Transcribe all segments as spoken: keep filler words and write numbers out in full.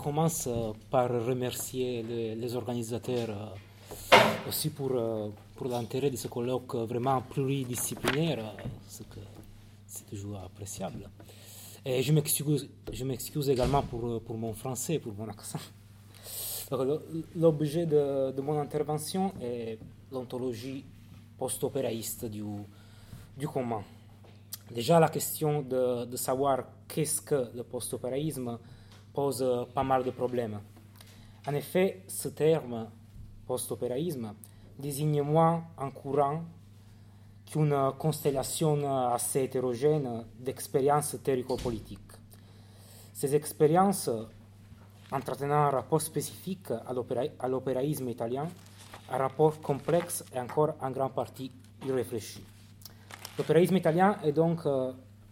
commence par remercier les, les organisateurs euh, aussi pour, euh, pour l'intérêt de ce colloque vraiment pluridisciplinaire, ce que c'est toujours appréciable. Et je m'excuse, je m'excuse également pour, pour mon français, pour mon accent. Donc, l'objet de, de mon intervention est l'ontologie post-opéraïste du, du commun. Déjà, la question de, de savoir qu'est-ce que le post-opéraïsme pose pas mal de problèmes. En effet, ce terme post-opéraïsme désigne moins un courant qu'une constellation assez hétérogène d'expériences théorico-politiques. Ces expériences, entretenant un rapport spécifique à, l'opéra, à l'opéraïsme italien, un rapport complexe et encore en grande partie irréfléchi. L'opéraïsme italien est donc, euh,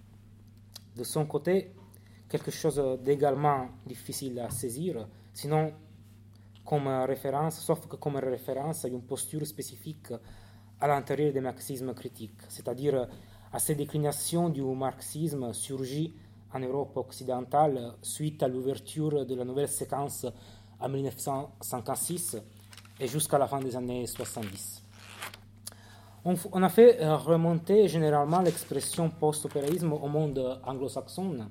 de son côté, quelque chose d'également difficile à saisir, sinon comme référence, sauf que comme référence à une posture spécifique à l'intérieur des marxismes critiques, c'est-à-dire à ces déclinations du marxisme surgies en Europe occidentale suite à l'ouverture de la nouvelle séquence en dix-neuf cent cinquante-six et jusqu'à la fin des années soixante-dix. On a fait remonter généralement l'expression post-opéraïsme au monde anglo-saxon,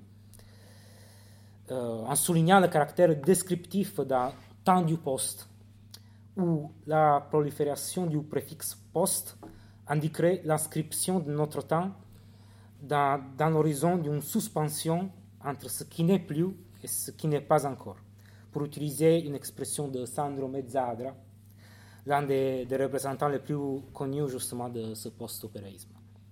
euh, en soulignant le caractère descriptif d'un temps du post, où la prolifération du préfixe post indiquerait l'inscription de notre temps dans, dans l'horizon d'une suspension entre ce qui n'est plus et ce qui n'est pas encore, pour utiliser une expression de Sandro Mezzadra, l'un des, des représentants les plus connus justement de ce post-opéraïsme.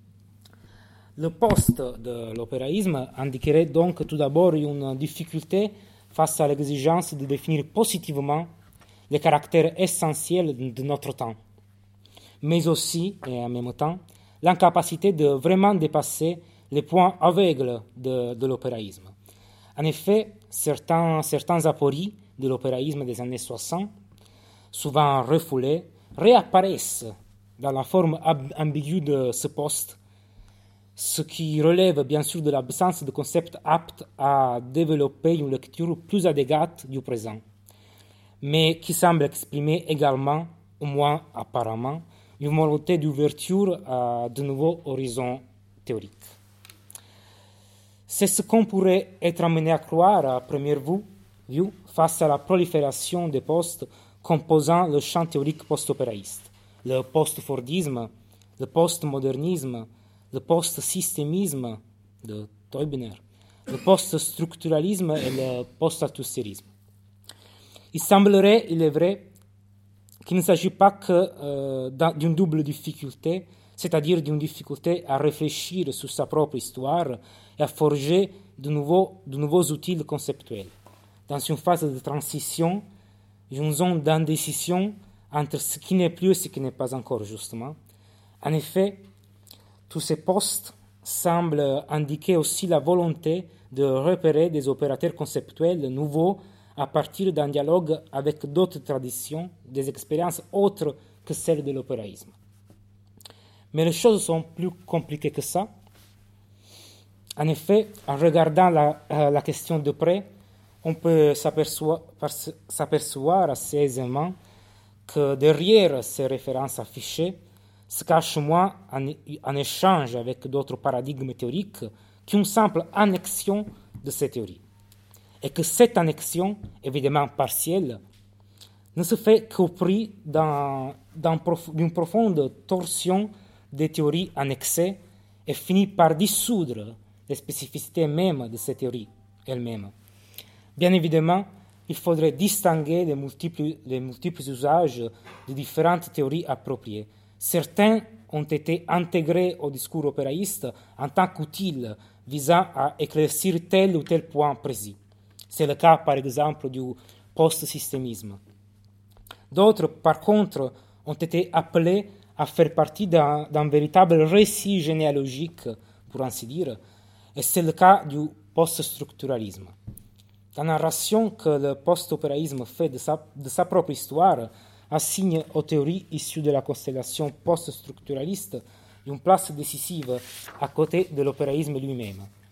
Le post de l'opéraïsme indiquerait donc tout d'abord une difficulté face à l'exigence de définir positivement les caractères essentiels de notre temps, mais aussi, et en même temps, l'incapacité de vraiment dépasser les points aveugles de, de l'opéraïsme. En effet, certains, certains apories de l'opéraïsme des années soixante, souvent refoulés, réapparaissent dans la forme ambiguë de ce poste, ce qui relève bien sûr de l'absence de concepts aptes à développer une lecture plus adéquate du présent, mais qui semble exprimer également, au moins apparemment, une volonté d'ouverture à de nouveaux horizons théoriques. C'est ce qu'on pourrait être amené à croire à première vue, vue face à la prolifération des postes composant le champ théorique post-opéraïste, le post-fordisme, le post-modernisme, le post-systémisme de Teubner, le post-structuralisme et le post-althusserisme. Il semblerait, il est vrai, qu'il ne s'agit pas que euh, d'une double difficulté, c'est-à-dire d'une difficulté à réfléchir sur sa propre histoire et à forger de nouveaux, de nouveaux outils conceptuels, dans une phase de transition, une zone d'indécision entre ce qui n'est plus et ce qui n'est pas encore, justement. En effet, tous ces postes semblent indiquer aussi la volonté de repérer des opérateurs conceptuels nouveaux à partir d'un dialogue avec d'autres traditions, des expériences autres que celles de l'opéraïsme. Mais les choses sont plus compliquées que ça. En effet, en regardant la, euh, la question de près, on peut s'apercevoir, s'apercevoir assez aisément que derrière ces références affichées se cache moins un, un échange avec d'autres paradigmes théoriques qu'une simple annexion de ces théories. Et que cette annexion, évidemment partielle, ne se fait qu'au prix d'un, d'un prof, d'une profonde torsion des théories annexées et finit par dissoudre les spécificités mêmes de ces théories elles-mêmes. Bien évidemment, il faudrait distinguer les multiples, les multiples usages de différentes théories appropriées. Certains ont été intégrés au discours opéraïste en tant qu'outils visant à éclaircir tel ou tel point précis. C'est le cas, par exemple, du post-systémisme. D'autres, par contre, ont été appelés à faire partie d'un, d'un véritable récit généalogique, pour ainsi dire, et c'est le cas du post-structuralisme. La narration que le post-opéraïsme fait de sa, de sa propre histoire assigne aux théories issues de la constellation post-structuraliste une place décisive à côté de l'opéraïsme lui-même.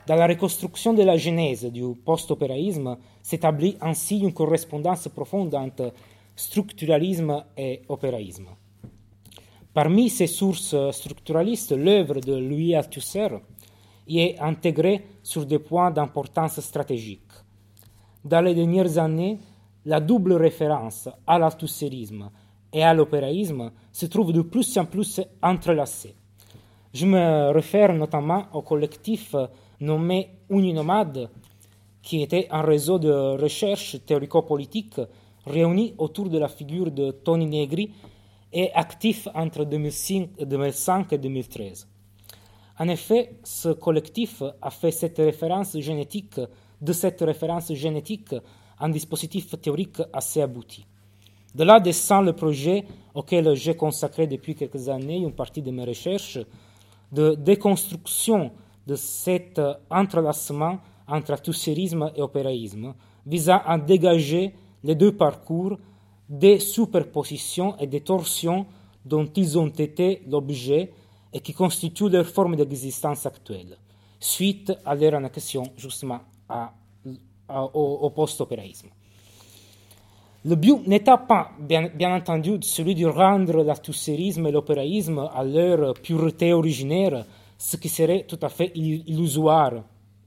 Dans la reconstruction de la genèse du post-opéraïsme s'établit ainsi une correspondance profonde entre structuralisme et opéraïsme. Parmi ces sources structuralistes, l'œuvre de Louis Althusser y est intégrée sur des points d'importance stratégique. Dans les dernières années, la double référence à l'althusserisme et à l'opéraïsme se trouve de plus en plus entrelacée. Je me réfère notamment au collectif nommé Uninomade, qui était un réseau de recherche théorico-politique réuni autour de la figure de Toni Negri et actif entre deux mille cinq et deux mille treize. En effet, ce collectif a fait cette référence génétique, de cette référence génétique un dispositif théorique assez abouti. De là descend le projet auquel j'ai consacré depuis quelques années une partie de mes recherches de déconstruction de cet entrelacement entre althusserisme et opéraïsme, visant à dégager les deux parcours des superpositions et des torsions dont ils ont été l'objet et qui constituent leur forme d'existence actuelle, suite à leur annexion justement à, à, au, au post-opéraïsme. Le but n'était pas, bien, bien entendu, celui de rendre l'althusserisme et l'opéraïsme à leur pureté originaire, ce qui serait tout à fait illusoire.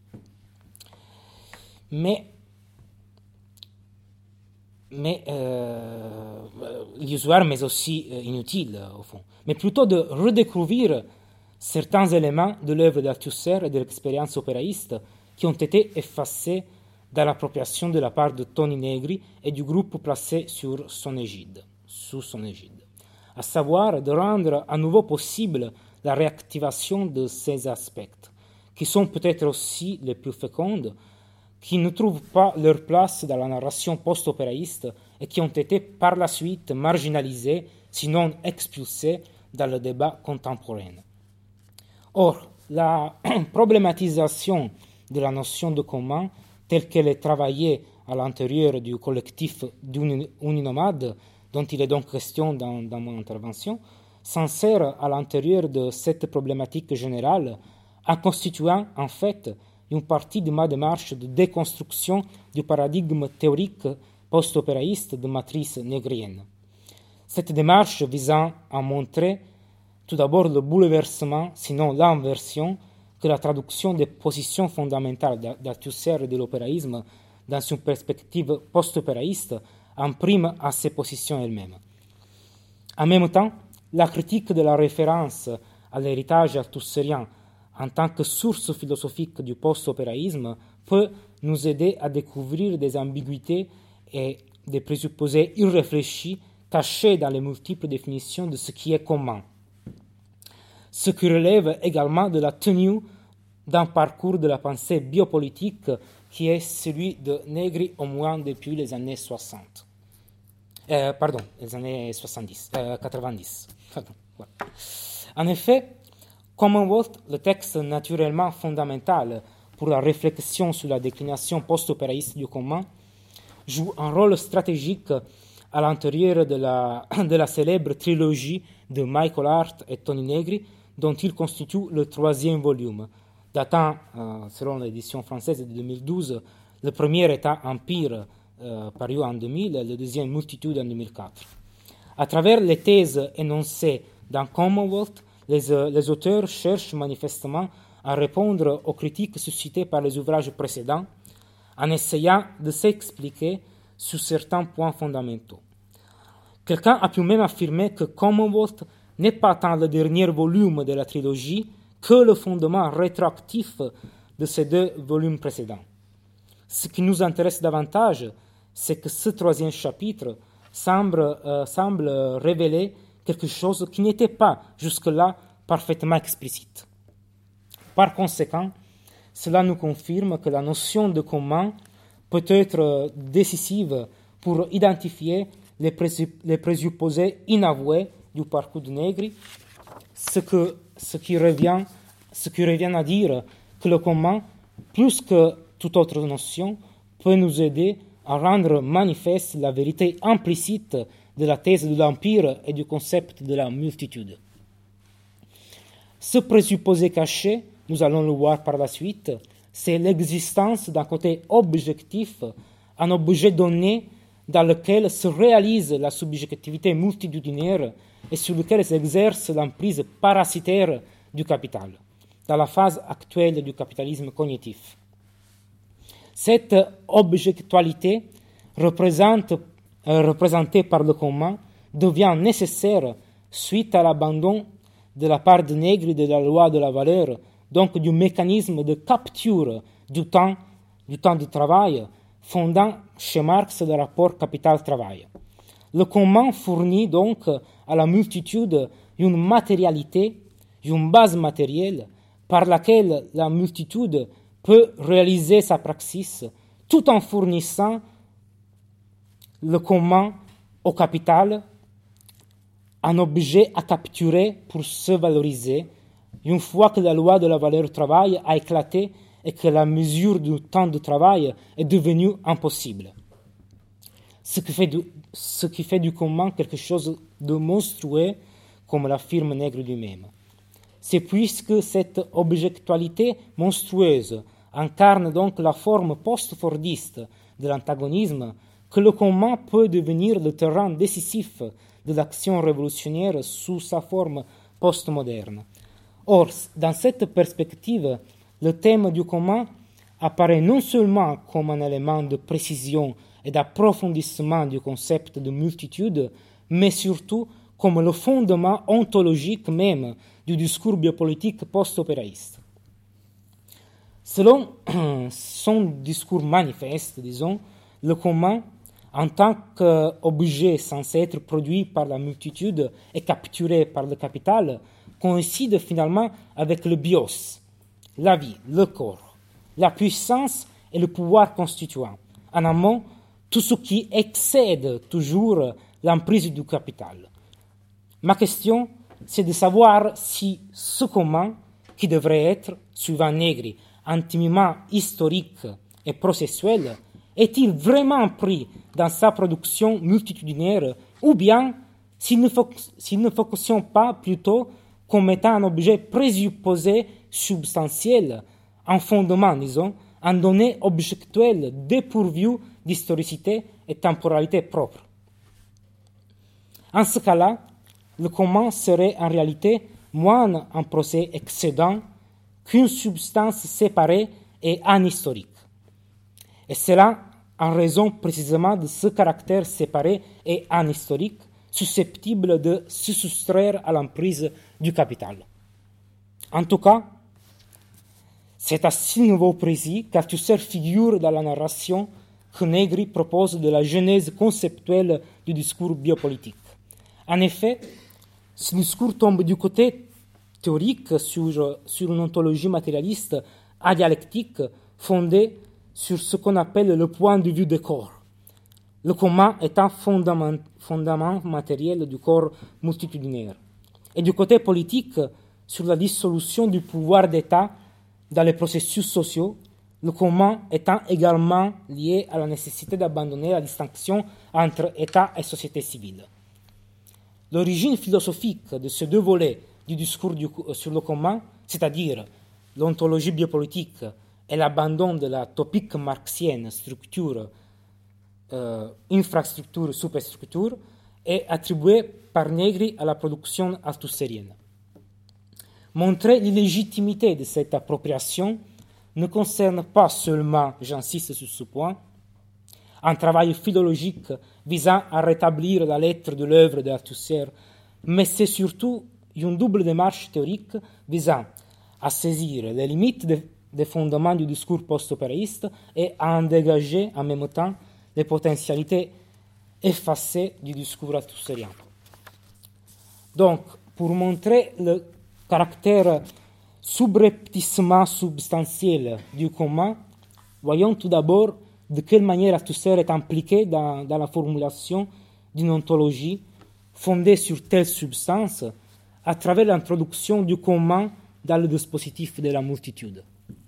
Mais, mais euh, illusoire, mais aussi euh, inutile, au fond. Mais plutôt de redécouvrir certains éléments de l'œuvre d'Althusser et de l'expérience opéraïste qui ont été effacés dans l'appropriation de la part de Toni Negri et du groupe placé sur son égide, sous son égide, à savoir de rendre à nouveau possible la réactivation de ces aspects, qui sont peut-être aussi les plus fécondes, qui ne trouvent pas leur place dans la narration post-opéraïste et qui ont été par la suite marginalisés, sinon expulsés, dans le débat contemporain. Or, la problématisation de la notion de commun, telle qu'elle est travaillée à l'intérieur du collectif Uninomade, dont il est donc question dans, dans mon intervention, s'insère à l'intérieur de cette problématique générale en constituant en fait une partie de ma démarche de déconstruction du paradigme théorique post-opéraïste de matrice négrienne. Cette démarche visant à montrer tout d'abord le bouleversement, sinon l'inversion, que la traduction des positions fondamentales d'Althusser et de l'opéraïsme dans une perspective post-opéraïste imprime à ces positions elles-mêmes. En même temps, la critique de la référence à l'héritage althusserien en tant que source philosophique du post-opéraïsme peut nous aider à découvrir des ambiguïtés et des présupposés irréfléchis cachés dans les multiples définitions de ce qui est commun. Ce qui relève également de la tenue d'un parcours de la pensée biopolitique qui est celui de Negri au moins depuis les années soixante. Euh, pardon, les années soixante-dix, euh, quatre-vingt-dix. Pardon, voilà. En effet, Commonwealth, le texte naturellement fondamental pour la réflexion sur la déclination post-opéraïste du commun, joue un rôle stratégique à l'intérieur de la, de la célèbre trilogie de Michael Hart et Toni Negri, dont il constitue le troisième volume, datant, euh, selon l'édition française de deux mille douze, le premier état Empire, euh, paru en deux mille, et le deuxième Multitude en deux mille quatre. À travers les thèses énoncées dans Commonwealth, les, euh, les auteurs cherchent manifestement à répondre aux critiques suscitées par les ouvrages précédents, en essayant de s'expliquer sur certains points fondamentaux. Quelqu'un a pu même affirmer que Commonwealth n'est pas tant le dernier volume de la trilogie que le fondement rétroactif de ces deux volumes précédents. Ce qui nous intéresse davantage, c'est que ce troisième chapitre semble, euh, semble révéler quelque chose qui n'était pas jusque-là parfaitement explicite. Par conséquent, cela nous confirme que la notion de commun peut être décisive pour identifier les, présupp- les présupposés inavoués du parcours de Negri, ce, que, ce, qui revient, ce qui revient à dire que le commun, plus que toute autre notion, peut nous aider à rendre manifeste la vérité implicite de la thèse de l'Empire et du concept de la multitude. Ce présupposé caché, nous allons le voir par la suite, c'est l'existence d'un côté objectif, un objet donné dans lequel se réalise la subjectivité multitudinaire et sur lequel s'exerce l'emprise parasitaire du capital, dans la phase actuelle du capitalisme cognitif. Cette objectualité représente, euh, représentée par le commun devient nécessaire suite à l'abandon de la part de Negri de la loi de la valeur, donc du mécanisme de capture du temps, du temps de travail, fondant chez Marx le rapport capital-travail. Le commun fournit donc à la multitude une matérialité, une base matérielle par laquelle la multitude peut réaliser sa praxis tout en fournissant le commun au capital, un objet à capturer pour se valoriser, une fois que la loi de la valeur du travail a éclaté et que la mesure du temps de travail est devenue impossible. Ce qui fait du, ce qui fait du commun quelque chose de monstrueux, comme l'affirme Negri lui-même. C'est puisque cette objectualité monstrueuse incarne donc la forme post-fordiste de l'antagonisme que le commun peut devenir le terrain décisif de l'action révolutionnaire sous sa forme postmoderne. Or, dans cette perspective, le thème du commun apparaît non seulement comme un élément de précision et d'approfondissement du concept de multitude, mais surtout comme le fondement ontologique même du discours biopolitique post-opéraïste. Selon son discours manifeste, disons, le commun, en tant qu'objet censé être produit par la multitude et capturé par le capital, coïncide finalement avec le bios, la vie, le corps, la puissance et le pouvoir constituant. En amont, tout ce qui excède toujours l'emprise du capital. Ma question, c'est de savoir si ce commun, qui devrait être, suivant Negri, intimement historique et processuel, est-il vraiment pris dans sa production multitudinaire, ou bien s'il ne, fo- s'il ne fonctionne pas plutôt comme étant un objet présupposé substantiel, un fondement, disons, un donné objectuel dépourvu d'historicité et temporalité propre. En ce cas-là, le commun serait en réalité moins un procès excédent qu'une substance séparée et anhistorique. Et cela en raison précisément de ce caractère séparé et anhistorique, susceptible de se soustraire à l'emprise du capital. En tout cas, c'est à ce niveau précis qu'Althusser figure dans la narration que Negri propose de la genèse conceptuelle du discours biopolitique. En effet, ce discours tombe du côté théorique sur, sur une ontologie matérialiste adialectique fondée sur ce qu'on appelle le point de vue des corps, le commun étant fondament, fondament matériel du corps multitudinaire, et du côté politique sur la dissolution du pouvoir d'État dans les processus sociaux, le commun étant également lié à la nécessité d'abandonner la distinction entre État et société civile. L'origine philosophique de ces deux volets du discours du, sur le commun, c'est-à-dire l'ontologie biopolitique et l'abandon de la topique marxienne structure, euh, infrastructure, superstructure, est attribuée par Negri à la production althusserienne. Montrer l'illégitimité de cette appropriation ne concerne pas seulement, j'insiste sur ce point, un travail philologique visant à rétablir la lettre de l'œuvre d'Althusser, mais c'est surtout une double démarche théorique visant à saisir les limites de, des fondements du discours post-opéraïste et à en dégager en même temps les potentialités effacées du discours althussérien. Donc, pour montrer le caractère subrepticement substantiel du commun, voyons tout d'abord de quelle manière Althusser est impliqué dans, dans la formulation d'une ontologie fondée sur telle substance à travers l'introduction du commun dans le dispositif de la multitude.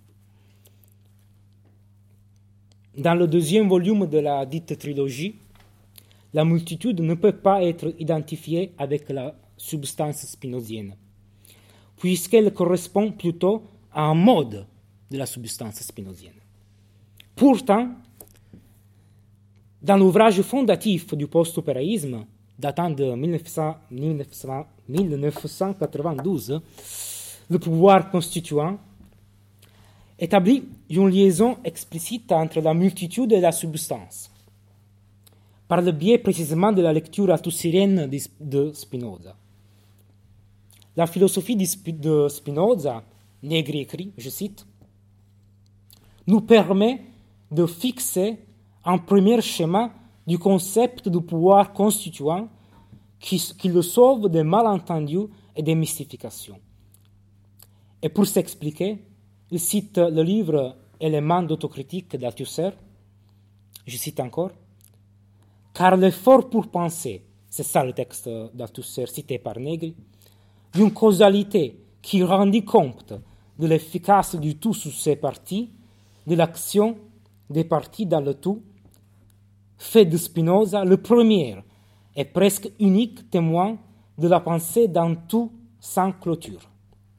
Dans le deuxième volume de la dite trilogie, la multitude ne peut pas être identifiée avec la substance spinozienne, puisqu'elle correspond plutôt à un mode de la substance spinozienne. Pourtant, dans l'ouvrage fondatif du post-opéraïsme, datant de mille neuf cent quatre-vingt-douze, le pouvoir constituant établit une liaison explicite entre la multitude et la substance, par le biais précisément de la lecture althusserienne de Spinoza. La philosophie de Spinoza, Negri écrit, je cite, nous permet de fixer un premier schéma du concept du pouvoir constituant qui, qui le sauve des malentendus et des mystifications. Et pour s'expliquer, il cite le livre Éléments d'autocritique d'Althusser. Je cite encore. Car l'effort pour penser, c'est ça le texte d'Althusser cité par Negri, d'une causalité qui rendit compte de l'efficace du tout sous ses parties, de l'action des parties dans le tout, fait de Spinoza le premier et presque unique témoin de la pensée dans tout sans clôture.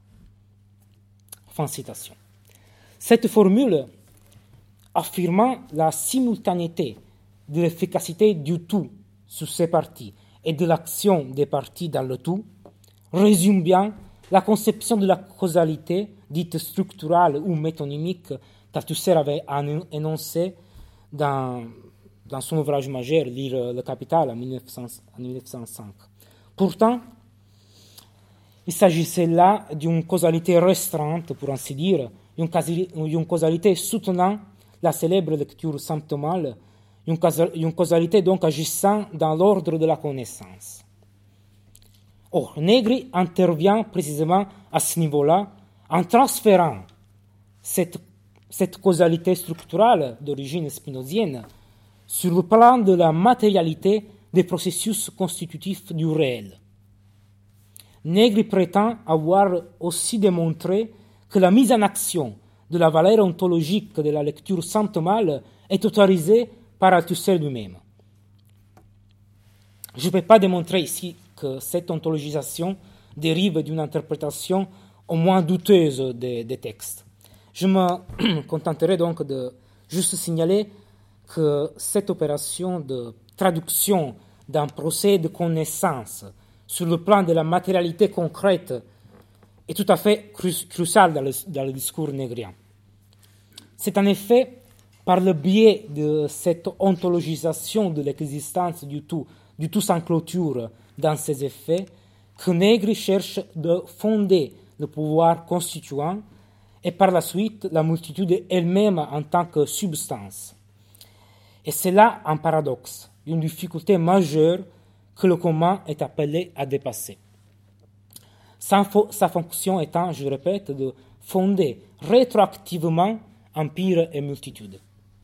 Fin citation. Cette formule, affirmant la simultanéité de l'efficacité du tout sous ses parties et de l'action des parties dans le tout, résume bien la conception de la causalité dite structurale ou métonymique qu'Althusser avait énoncée dans, dans son ouvrage majeur, Lire le Capital, en mille neuf cent cinq. Pourtant, il s'agissait là d'une causalité restreinte, pour ainsi dire, une causalité soutenant la célèbre lecture symptomale, une causalité donc agissant dans l'ordre de la connaissance. Or, Negri intervient précisément à ce niveau-là en transférant cette, cette causalité structurale d'origine spinozienne sur le plan de la matérialité des processus constitutifs du réel. Negri prétend avoir aussi démontré que la mise en action de la valeur ontologique de la lecture symptomale est autorisée par Althusser lui-même. Je ne peux pas démontrer ici que cette ontologisation dérive d'une interprétation au moins douteuse des, des textes. Je me contenterai donc de juste signaler que cette opération de traduction d'un procès de connaissance sur le plan de la matérialité concrète est tout à fait cru- cruciale dans le, dans le discours négrien. C'est en effet par le biais de cette ontologisation de l'existence du tout, du tout sans clôture dans ses effets, que Negri cherche de fonder le pouvoir constituant et par la suite la multitude elle-même en tant que substance. Et c'est là un paradoxe, une difficulté majeure que le commun est appelé à dépasser. Sa, fo- sa fonction étant, je répète, de fonder rétroactivement empire et multitude.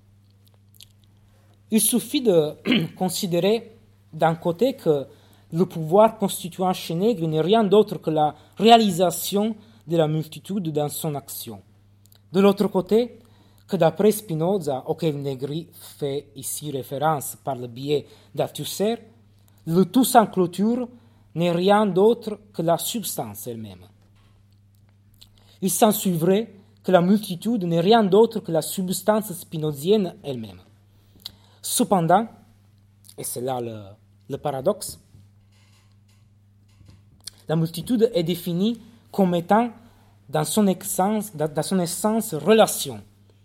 Il suffit de considérer d'un côté que le pouvoir constituant chez Negri n'est rien d'autre que la réalisation de la multitude dans son action. De l'autre côté, que d'après Spinoza, auquel Negri fait ici référence par le biais d'Althusser, le tout sans clôture n'est rien d'autre que la substance elle-même. Il s'ensuivrait que la multitude n'est rien d'autre que la substance spinozienne elle-même. Cependant, et c'est là le, le paradoxe, la multitude est définie comme étant dans son essence, dans son essence relation,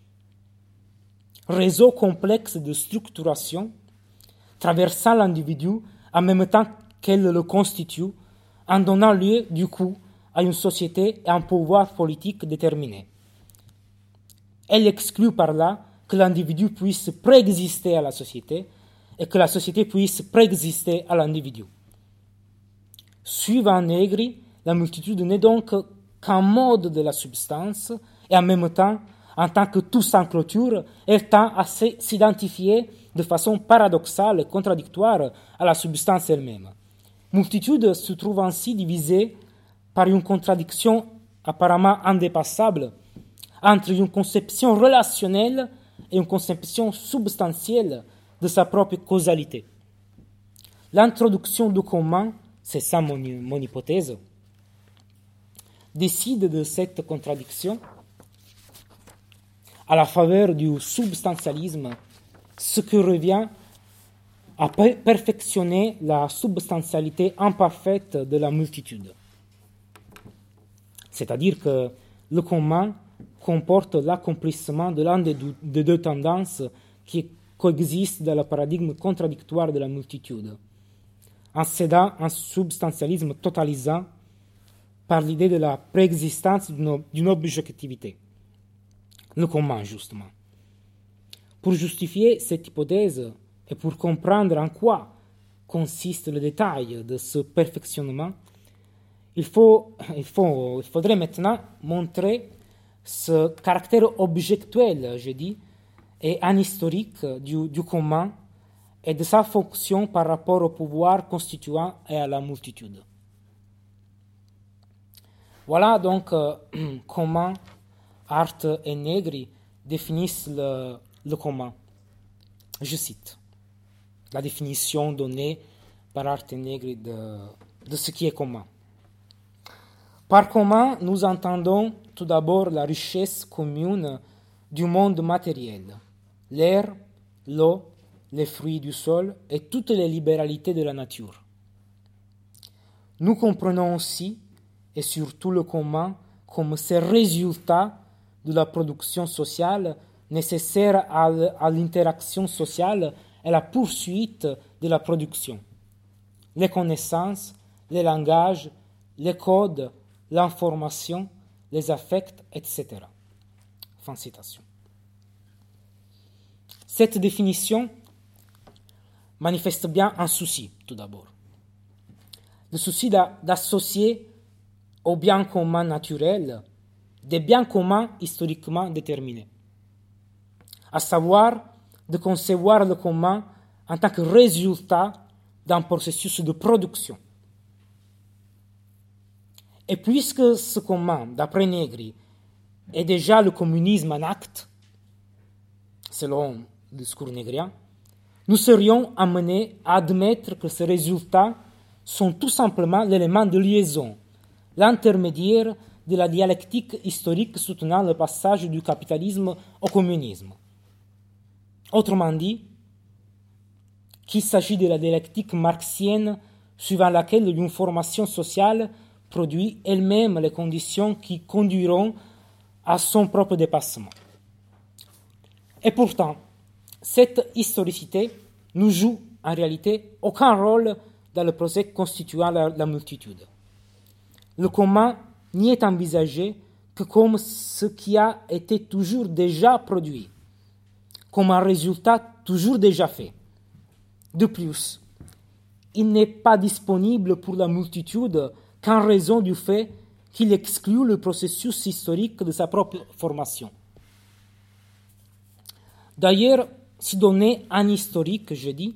réseau complexe de structuration traversant l'individu en même temps qu'elle le constitue, en donnant lieu, du coup, à une société et un pouvoir politique déterminé. Elle exclut par là que l'individu puisse préexister à la société et que la société puisse préexister à l'individu. Suivant Negri, la multitude n'est donc qu'un mode de la substance et en même temps, en tant que tout sans clôture, elle tend à s'identifier de façon paradoxale et contradictoire à la substance elle-même. Multitude se trouve ainsi divisée par une contradiction apparemment indépassable entre une conception relationnelle et une conception substantielle de sa propre causalité. L'introduction du commun, c'est ça mon, mon hypothèse, décide de cette contradiction à la faveur du substantialisme, ce qui revient à perfectionner la substantialité imparfaite de la multitude. C'est-à-dire que le commun comporte l'accomplissement de l'une des deux tendances qui coexistent dans le paradigme contradictoire de la multitude, en cédant un substantialisme totalisant par l'idée de la préexistence d'une objectivité, le commun justement. Pour justifier cette hypothèse et pour comprendre en quoi consiste le détail de ce perfectionnement, il, faut, il, faut, il faudrait maintenant montrer ce caractère objectuel, je dis, et anhistorique du, du commun et de sa fonction par rapport au pouvoir constituant et à la multitude. Voilà donc euh, comment Hardt et Negri définissent le, le commun. Je cite la définition donnée par Hardt et Negri de, de ce qui est commun. Par commun, nous entendons tout d'abord la richesse commune du monde matériel, l'air, l'eau, les fruits du sol et toutes les libéralités de la nature. Nous comprenons aussi, et surtout le commun, comme ces résultats de la production sociale nécessaires à l'interaction sociale et la poursuite de la production. Les connaissances, les langages, les codes, l'information, les affects, et cetera. Fin citation. Cette définition manifeste bien un souci, tout d'abord. Le souci d'associer au bien commun naturel des biens communs historiquement déterminés, à savoir de concevoir le commun en tant que résultat d'un processus de production. Et puisque ce commun, d'après Negri, est déjà le communisme en acte, selon le discours négrien, nous serions amenés à admettre que ces résultats sont tout simplement l'élément de liaison, l'intermédiaire de la dialectique historique soutenant le passage du capitalisme au communisme. Autrement dit, qu'il s'agit de la dialectique marxienne suivant laquelle une formation sociale produit elle-même les conditions qui conduiront à son propre dépassement. Et pourtant, cette historicité ne joue en réalité aucun rôle dans le procès constituant la, la multitude. Le commun n'y est envisagé que comme ce qui a été toujours déjà produit, comme un résultat toujours déjà fait. De plus, il n'est pas disponible pour la multitude qu'en raison du fait qu'il exclut le processus historique de sa propre formation. D'ailleurs, si donner un historique, je dis,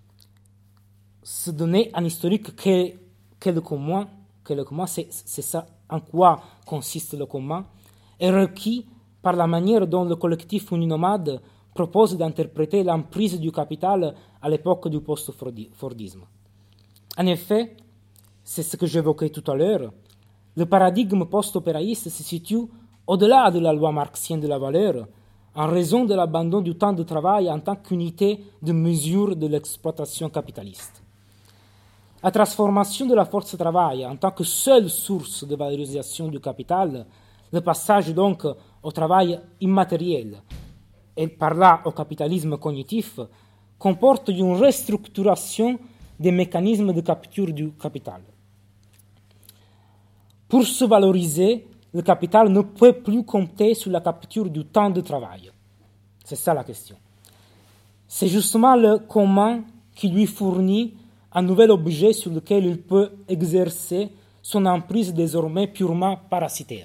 se donner un historique qu'est, qu'est le commun, que le commun, c'est, c'est ça en quoi consiste le commun, est requis par la manière dont le collectif uninomade propose d'interpréter l'emprise du capital à l'époque du post-fordisme. En effet, c'est ce que j'évoquais tout à l'heure, le paradigme post-opéraïste se situe au-delà de la loi marxienne de la valeur, en raison de l'abandon du temps de travail en tant qu'unité de mesure de l'exploitation capitaliste. La transformation de la force de travail en tant que seule source de valorisation du capital, le passage donc au travail immatériel et par là au capitalisme cognitif, comporte une restructuration des mécanismes de capture du capital. Pour se valoriser, le capital ne peut plus compter sur la capture du temps de travail. C'est ça la question. C'est justement le commun qui lui fournit un nouvel objet sur lequel il peut exercer son emprise désormais purement parasitaire.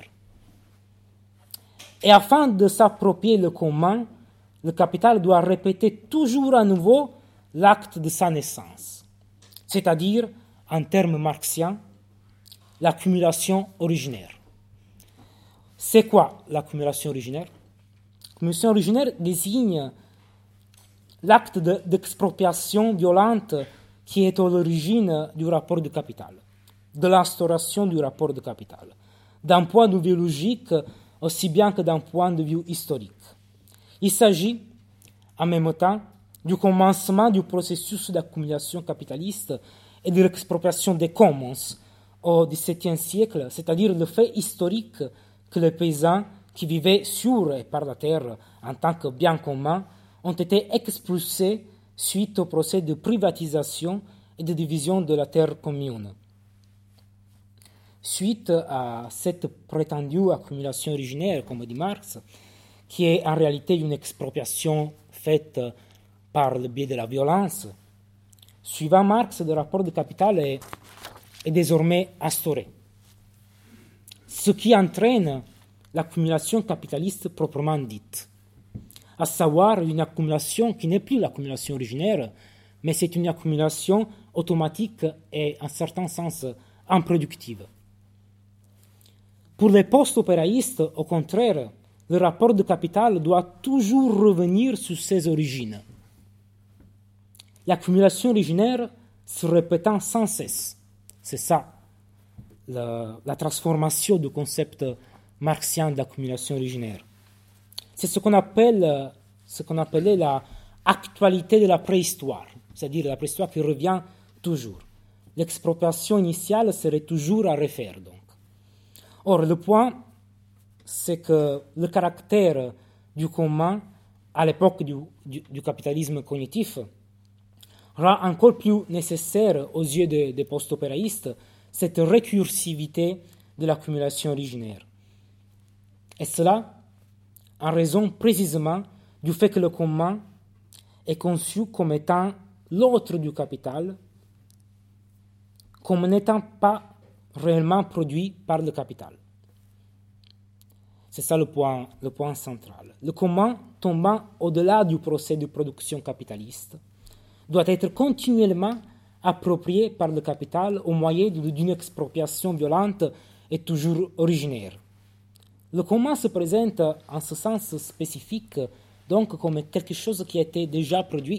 Et afin de s'approprier le commun, le capital doit répéter toujours à nouveau l'acte de sa naissance, c'est-à-dire, en termes marxiens, l'accumulation originaire. C'est quoi l'accumulation originaire? L'accumulation originaire désigne l'acte de, d'expropriation violente qui est à l'origine du rapport de capital, de l'instauration du rapport de capital, d'un point de vue logique aussi bien que d'un point de vue historique. Il s'agit, en même temps, du commencement du processus d'accumulation capitaliste et de l'expropriation des commons au dix-septième siècle, c'est-à-dire le fait historique que les paysans qui vivaient sur et par la terre en tant que bien commun ont été expulsés suite au procès de privatisation et de division de la terre commune. Suite à cette prétendue accumulation originaire, comme dit Marx, qui est en réalité une expropriation faite par le biais de la violence, suivant Marx, le rapport de capital est, est désormais instauré, ce qui entraîne l'accumulation capitaliste proprement dite, à savoir une accumulation qui n'est plus l'accumulation originaire, mais c'est une accumulation automatique et en certain sens improductive. Pour les post-opéraïstes, au contraire, le rapport de capital doit toujours revenir sur ses origines. L'accumulation originaire se répétant sans cesse. C'est ça, la, la transformation du concept marxien d'accumulation originaire. C'est ce qu'on appelle, ce qu'on appelait la actualité de la préhistoire, c'est-à-dire la préhistoire qui revient toujours. L'expropriation initiale serait toujours à refaire, donc. Or, le point, c'est que le caractère du commun, à l'époque du, du, du capitalisme cognitif, rend encore plus nécessaire aux yeux des, des post-opéraïstes cette récursivité de l'accumulation originaire. Et cela en raison précisément du fait que le commun est conçu comme étant l'autre du capital, comme n'étant pas réellement produit par le capital. C'est ça le point, le point central. Le commun, tombant au-delà du procès de production capitaliste, doit être continuellement approprié par le capital au moyen d'une expropriation violente et toujours originaire. Le commun se présente en ce sens spécifique, donc comme quelque chose qui a été déjà produit.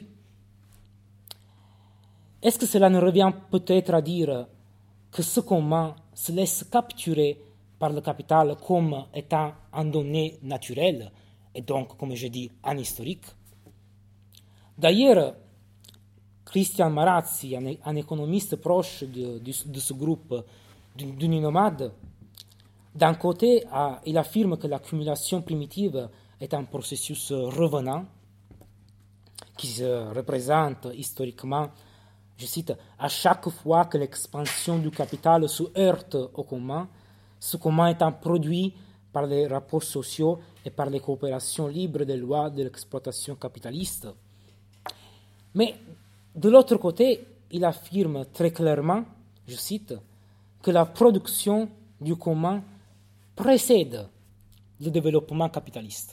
Est-ce que cela ne revient peut-être à dire que ce commun se laisse capturer par le capital comme étant un donné naturel, et donc, comme je dis, un historique? D'ailleurs, Christian Marazzi, un, un économiste proche de, de, de ce groupe d'uninomades, d'un côté, a, il affirme que l'accumulation primitive est un processus revenant qui se représente historiquement, je cite, à chaque fois que l'expansion du capital se heurte au commun, ce commun étant produit par les rapports sociaux et par les coopérations libres des lois de l'exploitation capitaliste. Mais de l'autre côté, il affirme très clairement, je cite, que la production du commun précède le développement capitaliste.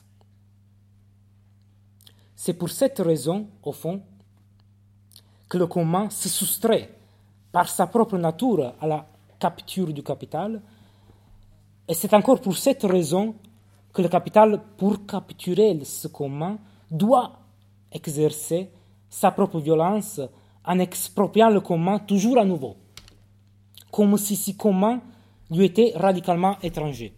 C'est pour cette raison, au fond, que le commun se soustrait par sa propre nature à la capture du capital, et c'est encore pour cette raison que le capital, pour capturer ce commun, doit exercer sa propre violence en expropriant le commun toujours à nouveau, comme si ce commun lui était radicalement étranger.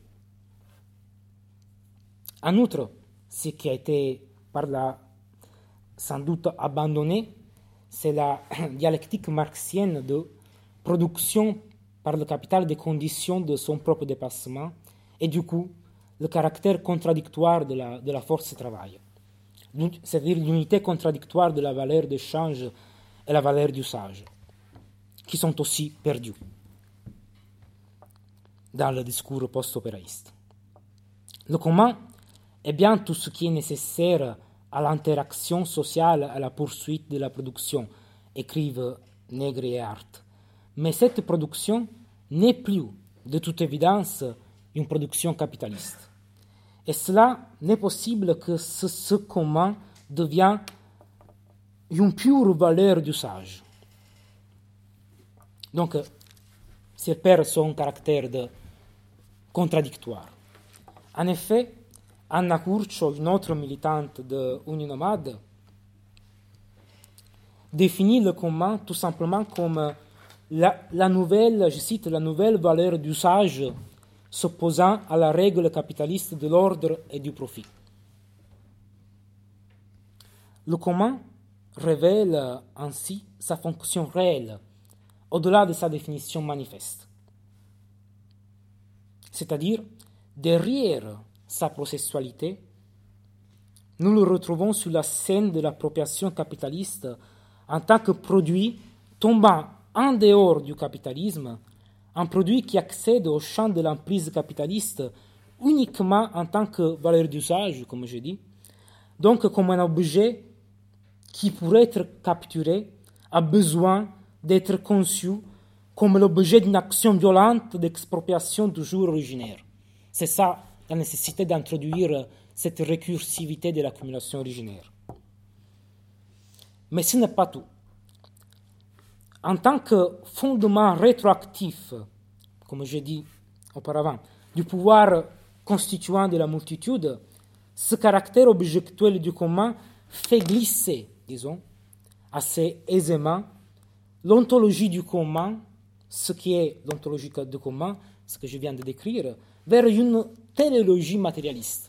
En outre, ce qui a été par là sans doute abandonné, c'est la dialectique marxienne de production par le capital des conditions de son propre dépassement et du coup le caractère contradictoire de la, de la force de travail, c'est-à-dire l'unité contradictoire de la valeur d'échange et la valeur d'usage, qui sont aussi perdues dans le discours post-opéraïste. Le commun est bien tout ce qui est nécessaire à l'interaction sociale, à la poursuite de la production, écrivent Nègre et Hart. Mais cette production n'est plus, de toute évidence, une production capitaliste. Et cela n'est possible que ce, ce commun devient une pure valeur d'usage. Donc, ça perd son caractère de contradictoire. En effet, Anna Curcio, une autre militante de Uninomade, définit le commun tout simplement comme la, la nouvelle, je cite, la nouvelle valeur d'usage s'opposant à la règle capitaliste de l'ordre et du profit. Le commun révèle ainsi sa fonction réelle, au-delà de sa définition manifeste. C'est-à-dire, derrière sa processualité, nous le retrouvons sur la scène de l'appropriation capitaliste en tant que produit tombant en dehors du capitalisme, un produit qui accède au champ de l'emprise capitaliste uniquement en tant que valeur d'usage, comme je dis, donc comme un objet qui, pour être capturé, a besoin d'être conçu comme l'objet d'une action violente d'expropriation toujours originaire. C'est ça la nécessité d'introduire cette récursivité de l'accumulation originaire. Mais ce n'est pas tout. En tant que fondement rétroactif, comme j'ai dit auparavant, du pouvoir constituant de la multitude, ce caractère objectuel du commun fait glisser, disons, assez aisément l'ontologie du commun, ce qui est l'ontologie du commun, ce que je viens de décrire, vers une téléologie matérialiste.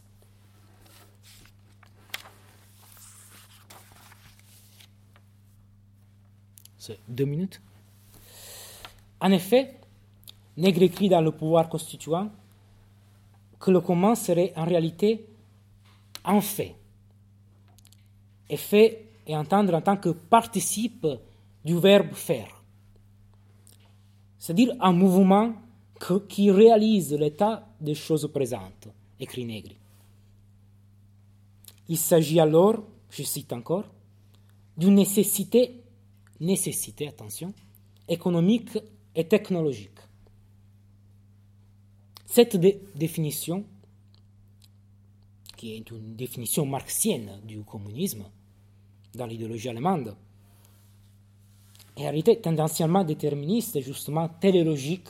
C'est deux minutes. En effet, Nègre écrit dans Le pouvoir constituant que le commun serait en réalité un fait, et fait et entendre en tant que participe du verbe faire, c'est-à-dire un mouvement que, qui réalise l'état des choses présentes, écrit Nègre. Il s'agit alors, je cite encore, d'une nécessité, nécessité, attention, économique et technologique. Cette dé- définition, qui est une définition marxienne du communisme dans l'idéologie allemande, est en réalité tendanciellement déterministe et justement téléologique,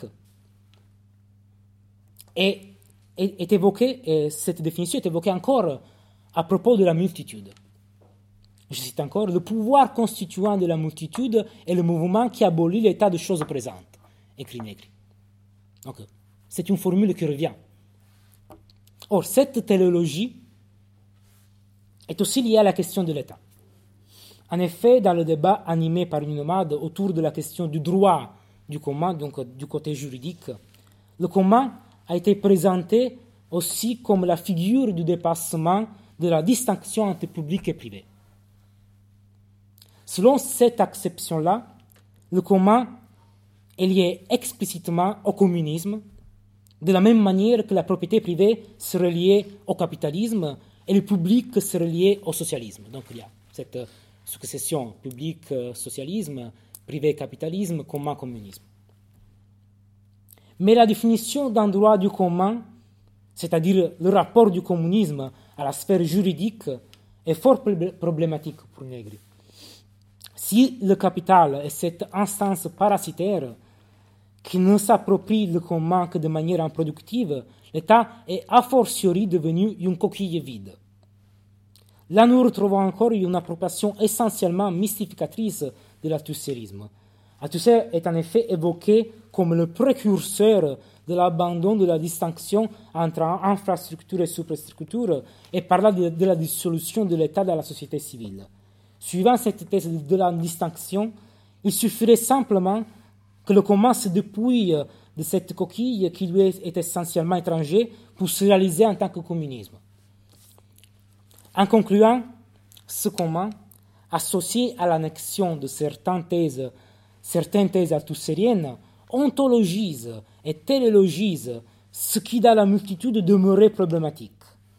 et est, est évoquée, et cette définition est évoquée encore à propos de la multitude. Je cite encore, le pouvoir constituant de la multitude est le mouvement qui abolit l'état de choses présentes, écrit Nègre. Donc, c'est une formule qui revient. Or, cette téléologie est aussi liée à la question de l'État. En effet, dans le débat animé par une nomade autour de la question du droit du commun, donc du côté juridique, le commun a été présenté aussi comme la figure du dépassement de la distinction entre public et privé. Selon cette acception-là, le commun est lié explicitement au communisme, de la même manière que la propriété privée serait liée au capitalisme et le public serait lié au socialisme. Donc il y a cette succession public-socialisme, privé-capitalisme, commun-communisme. Mais la définition d'un droit du commun, c'est-à-dire le rapport du communisme à la sphère juridique, est fort problématique pour Nègre. Si le capital est cette instance parasitaire qui ne s'approprie le commun que de manière improductive, l'État est a fortiori devenu une coquille vide. Là, nous retrouvons encore une appropriation essentiellement mystificatrice de l'althusserisme. Althusser est en effet évoqué comme le précurseur de l'abandon de la distinction entre infrastructure et superstructure et parla de, de la dissolution de l'État dans la société civile. Suivant cette thèse de la distinction, il suffirait simplement que le commun se dépouille de cette coquille qui lui est essentiellement étranger pour se réaliser en tant que communisme. En concluant, ce commun, associé à l'annexion de certaines thèses, certaines thèses althussériennes, ontologise et téléologise ce qui dans la multitude demeurait problématique.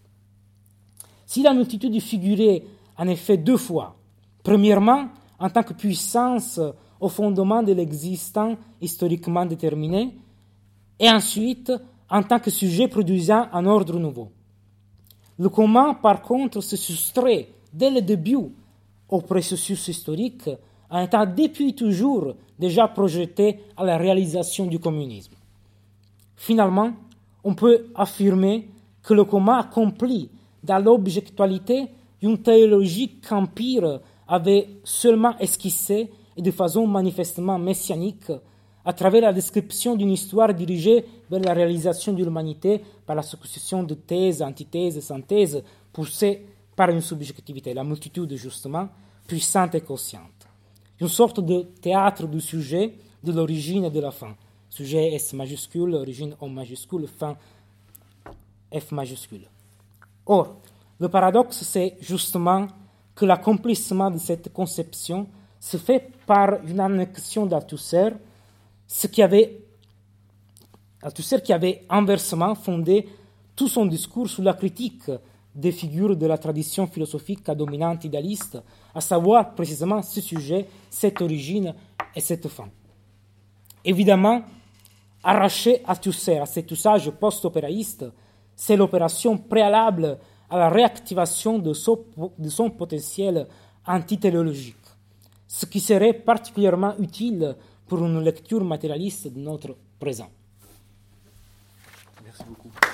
Si la multitude figurait en effet deux fois, premièrement en tant que puissance au fondement de l'existant historiquement déterminé, et ensuite en tant que sujet produisant un ordre nouveau. Le commun, par contre, se soustrait dès le début au processus historique en étant depuis toujours déjà projeté à la réalisation du communisme. Finalement, on peut affirmer que le commun accomplit dans l'objectualité une théologie qu'Empire avait seulement esquissée et de façon manifestement messianique à travers la description d'une histoire dirigée vers la réalisation de l'humanité par la succession de thèses, antithèses, synthèses poussées par une subjectivité, la multitude justement, puissante et consciente. Une sorte de théâtre du sujet, de l'origine et de la fin. Sujet S majuscule, origine O majuscule, fin F majuscule. Or, le paradoxe, c'est justement que l'accomplissement de cette conception se fait par une annexion d'Althusser, ce qui avait, Althusser qui avait inversement fondé tout son discours sur la critique des figures de la tradition philosophique à dominante idéaliste, à savoir précisément ce sujet, cette origine et cette fin. Évidemment, arracher Althusser à cet usage post-opéraïste, c'est l'opération préalable à la réactivation de son, de son potentiel antitéléologique, ce qui serait particulièrement utile pour une lecture matérialiste de notre présent. Merci beaucoup.